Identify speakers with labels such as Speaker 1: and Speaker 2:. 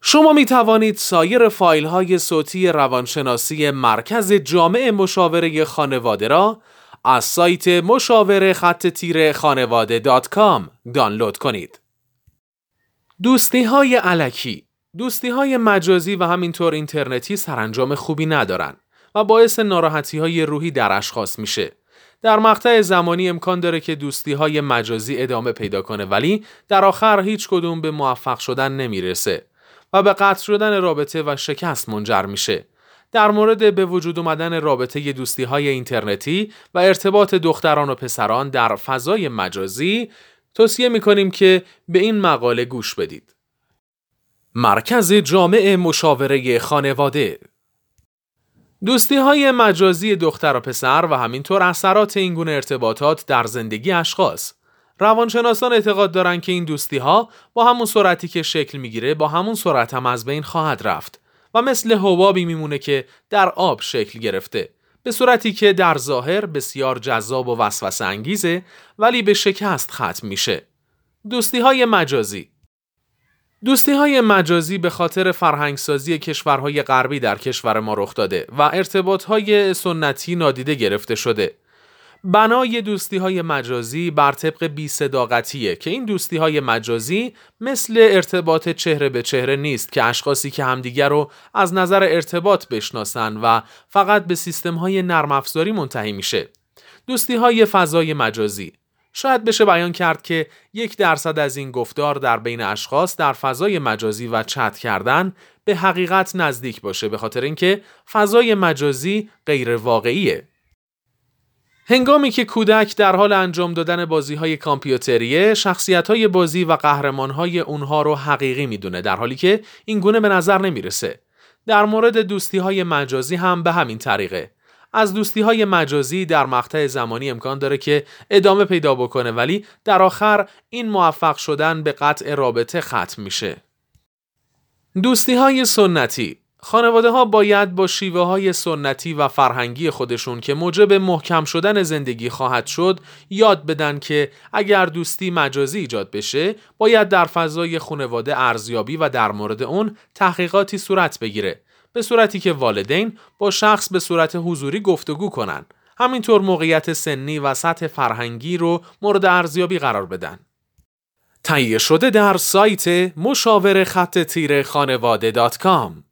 Speaker 1: شما می توانید سایر فایل های صوتی روانشناسی مرکز جامع مشاوره خانواده را از سایت مشاوره-خانواده.com دانلود کنید. دوستی های الکی، دوستی های مجازی و همینطور اینترنتی سرانجام خوبی ندارن و باعث ناراحتی های روحی در اشخاص میشه. در مقطع زمانی امکان داره که دوستی های مجازی ادامه پیدا کنه ولی در آخر هیچ کدوم به موفق شدن نمیرسه و به قطع شدن رابطه و شکست منجر میشه. در مورد به وجود اومدن رابطه دوستی های اینترنتی و ارتباط دختران و پسران در فضای مجازی توصیه میکنیم که به این مقاله گوش بدید. مرکز جامع مشاوره خانواده. دوستی های مجازی دختر و پسر و همینطور اثرات این گونه ارتباطات در زندگی اشخاص. روانشناسان اعتقاد دارند که این دوستی ها با همون سرعتی که شکل میگیره با همون سرعت هم از بین خواهد رفت و مثل حبابی میمونه که در آب شکل گرفته، به صورتی که در ظاهر بسیار جذاب و وسوسه انگیزه ولی به شکست ختم میشه. دوستی های مجازی. دوستی های مجازی به خاطر فرهنگسازی کشورهای غربی در کشور ما رخ داده و ارتباط های سنتی نادیده گرفته شده. بنای دوستی های مجازی بر طبق بی‌صداقتیه که این دوستی های مجازی مثل ارتباط چهره به چهره نیست که اشخاصی که همدیگر رو از نظر ارتباط بشناسن و فقط به سیستم های نرم افزاری منتهی میشه. دوستی های فضای مجازی شاید بشه بیان کرد که 1% از این گفتار در بین اشخاص در فضای مجازی و چت کردن به حقیقت نزدیک باشه، به خاطر اینکه فضای مجازی غیر واقعیه. هنگامی که کودک در حال انجام دادن بازی‌های کامپیوتریه، شخصیت‌های بازی و قهرمان‌های اونها رو حقیقی میدونه، در حالی که این گونه به نظر نمیرسه. در مورد دوستی‌های مجازی هم به همین طریقه. از دوستی‌های مجازی در مقطع زمانی امکان داره که ادامه پیدا بکنه ولی در آخر این موفق شدن به قطع رابطه ختم میشه. دوستی‌های سنتی. خانواده ها باید با شیوه های سنتی و فرهنگی خودشون که موجب محکم شدن زندگی خواهد شد یاد بدن که اگر دوستی مجازی ایجاد بشه باید در فضای خانواده ارزیابی و در مورد اون تحقیقاتی صورت بگیره، به صورتی که والدین با شخص به صورت حضوری گفتگو کنن، همینطور موقعیت سنی و سطح فرهنگی رو مورد ارزیابی قرار بدن. تهیه شده در سایت مشاوره-خانواده.com